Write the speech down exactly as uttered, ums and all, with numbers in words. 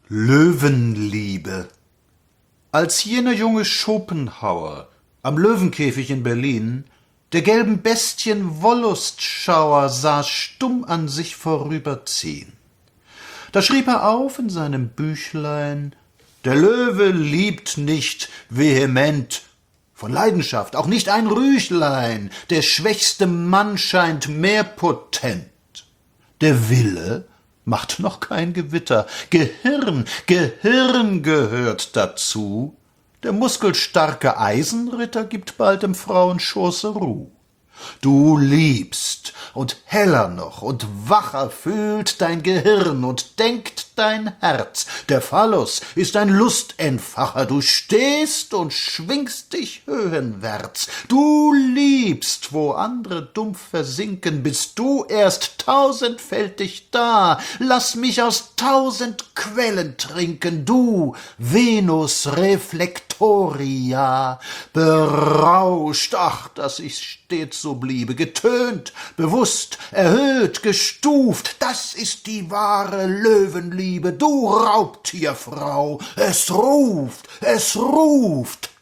Löwenliebe. Als jener junge Schopenhauer am Löwenkäfig in Berlin der gelben Bestien Wollustschauer sah stumm an sich vorüberziehen, da schrieb er auf in seinem Büchlein: Der Löwe liebt nicht vehement, von Leidenschaft auch nicht ein Rüchlein, der schwächste Mann scheint mehr potent. Der Wille macht noch kein Gewitter, Gehirn, Gehirn gehört dazu, der muskelstarke Eisenritter gibt bald im Frauenschoße Ruh. Du liebst, und heller noch und wacher fühlt dein Gehirn und denkt dein Herz. Der Phallus ist ein Lustentfacher, du stehst und schwingst dich höhenwärts. Du liebst, wo andere dumpf versinken, bist du erst tausendfältig da. Lass mich aus tausend Quellen trinken, du Venus Reflectoria, berauscht, ach, dass ich stets so bliebe, getönt, bewusst, erhöht, gestuft, das ist die wahre Löwenliebe, du Raubtierfrau, es ruft, es ruft.